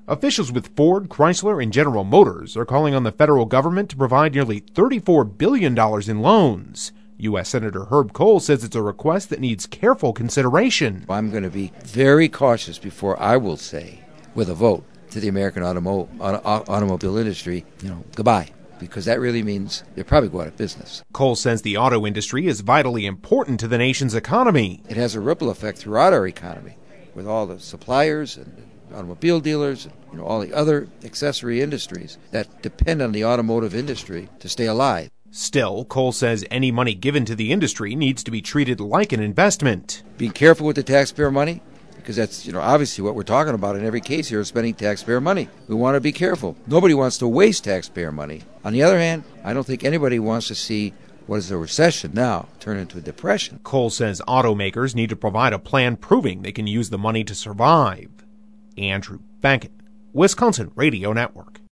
Officials with Ford, Chrysler, and General Motors are calling on the federal government to provide nearly $34 billion in loans. U.S. Senator Herb Kohl says it's a request that needs careful consideration. I'm going to be very cautious before I will say, with a vote, to the American automobile industry, goodbye. Because that really means they'll probably go out of business. Kohl says the auto industry is vitally important to the nation's economy. It has a ripple effect throughout our economy, with all the suppliers and automobile dealers and all the other accessory industries that depend on the automotive industry to stay alive. Still, Kohl says any money given to the industry needs to be treated like an investment. Be careful with the taxpayer money, because that's obviously what we're talking about in every case here is spending taxpayer money. We want to be careful. Nobody wants to waste taxpayer money. On the other hand, I don't think anybody wants to see what is a recession now turn into a depression. Kohl says automakers need to provide a plan proving they can use the money to survive. Andrew Beckett, Wisconsin Radio Network.